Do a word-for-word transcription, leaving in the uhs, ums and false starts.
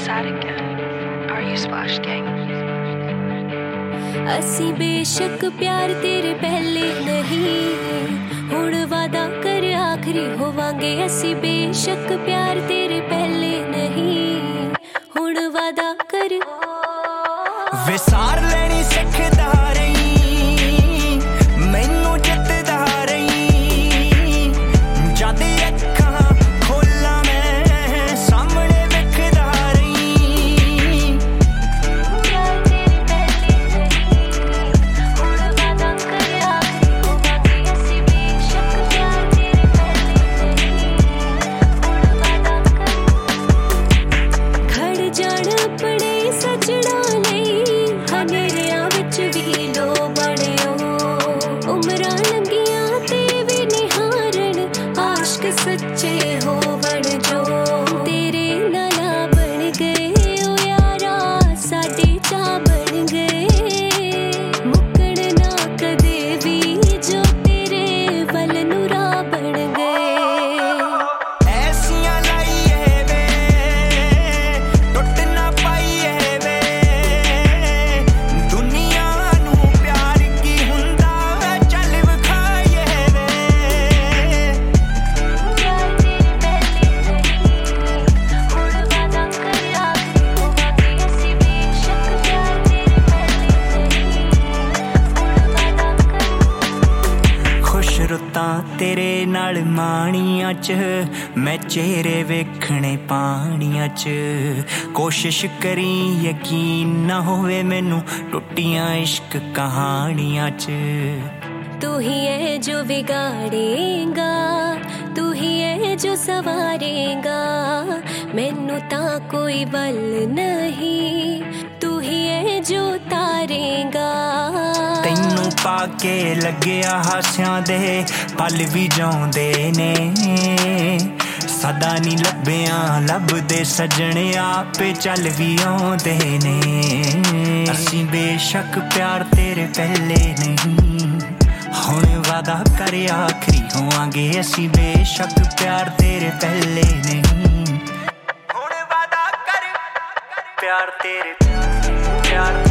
sad again. Are you Splash Gang? ਅਸੀਂ ਬੇਸ਼ੱਕ ਪਿਆਰ ਤੇਰੇ ਪਹਿਲੇ ਨਹੀਂ, ਹੁਣ ਵਾਦਾ ਕਰ ਆਖਰੀ ਹੋਵਾਂਗੇ। ਅਸੀਂ ਬੇਸ਼ੱਕ ਪਿਆਰ ਤੇਰੇ ਪਹਿਲੇ ਨਹੀਂ, ਹੁਣ ਵਾਦਾ ਕਰ। ਵਿਸਾਰ ਲੈਣੀ ਸਿੱਖਦਾ ਰਹੀ, ਮੈਨੂੰ ਜਿੱਤਦਾ ਰਹੀ। ਜਦ ਅੱਖਾਂ ਖੋਲਾਂ ਮੈਂ ਸਾਹਮਣੇ ਵੇਖਦਾ ਰਹੀ। ਪਿਆਰ ਤੇਰੇ ਪਹਿਲੇ ਨਹੀਂ, ਹੁਣ ਵਾਦਾ ਕਰ ਆਖਰੀ ਹੋਵਾਂਗੇ। ਅਸੀਂ ਬੇਸ਼ੱਕ ਪਿਆਰ ਤੇਰੇ ਪਹਿਲੇ ਨਹੀਂ, ਹੁਣ ਵਾਦਾ ਕਰ। ਖੜ ਜਾਣ ਆਪਣੇ ਸਜਣਾ ਲਈ, ਹਨੇਰਿਆਂ ਵਿੱਚ ਵੀ ਲੋ ਬਣਿਓ। ਉਮਰਾਂ ਲੰਘੀਆਂ ਤੇ ਵੀ ਨਿਹਾਰਨ, ਆਸ਼ਕ ਸੱਚੇ ਹੋਵਣ ਜੋ। ਤੇਰੇ ਨਾਲਾਂ ਬਣ ਗਏ ਓ ਯਾਰਾ, ਸਾਡੇ ਚਾਅ ਬਣ ਗਏ। ਮੁੱਕਣ ਨਾ ਕਦੇ ਵੀ ਜੋ ਤੇਰੇ ਵੱਲ ਨੂੰ ਰਾਹ ਬਣ ਗਏ। ਐਸੀਆਂ ਲਾਈਏ ਵੇ ਟੁੱਟ ਨਾ ਪਾਈਏ ਵੇ, ਦੁਨੀਆ ਨੂੰ ਪਿਆਰ ਕੀ ਹੁੰਦਾ ਵੇ ਚੱਲ ਵਿਖਾਈਏ ਵੇ। ਪਿਆਰ ਤੇਰੇ ਪਹਿਲੇ ਨਹੀਂ, ਹੁਣ ਵਾਦਾ ਕਰ ਆਖਰੀ ਹੋਵਾਂਗੇ। ਅਸੀਂ ਬੇਸ਼ੱਕ ਪਿਆਰ ਤੇਰੇ ਪਹਿਲੇ ਨਹੀਂ, ਹੁਣ ਵਾਦਾ ਕਰ। ਖੁਸ਼ ਰੁੱਤਾਂ ਤੇਰੇ ਨਾਲ ਮਾਣੀਆਂ 'ਚ, ਮੈਂ ਚਿਹਰੇ ਵੇਖਣੇ ਪਾਣੀਆਂ 'ਚ। ਕੋਸ਼ਿਸ਼ ਕਰੀ ਯਕੀਨ ਨਾ ਹੋਵੇ ਮੈਨੂੰ ਟੁੱਟੀਆਂ ਇਸ਼ਕ ਕਹਾਣੀਆਂ 'ਚ। ਤੂੰ ਹੀ ਹੈ ਜੋ ਵਿਗਾੜੇਗਾ, ਤੂੰ ਹੀ ਹੈ ਜੋ ਸਵਾਰੇਗਾ। ਮੈਨੂੰ ਤਾਂ ਕੋਈ ਵੱਲ ਨਹੀਂ, ਤੂੰ ਹੀ ਹੈ ਜੋ ਤਾਰੇਗਾ। ਤੈਨੂੰ ਪਾ ਕੇ ਲੱਗਿਆ ਹਾਸਿਆਂ ਦੇ ਪਲ ਵੀ ਜਾਉਂਦੇ ਨੇ। ਸਦਾ ਨੀ ਲੱਭਿਆਂ ਲੱਭਦੇ ਸੱਜਣੇ, ਆਪੇ ਚੱਲ ਵੀ ਆਉਂਦੇ ਨੇ। ਅਸੀਂ ਬੇਸ਼ੱਕ ਪਿਆਰ ਤੇਰੇ ਪਹਿਲੇ ਨਹੀਂ, ਹੁਣ ਵਾਦਾ ਕਰ ਆਖਰੀ ਹੋਵਾਂਗੇ। ਅਸੀਂ ਬੇਸ਼ੱਕ ਪਿਆਰ ਤੇਰੇ ਪਹਿਲੇ ਨਹੀਂ, ਹੁਣ ਵਾਦਾ ਕਰ ਪਿਆਰ ਤੇਰੇ ਪਿਆਰ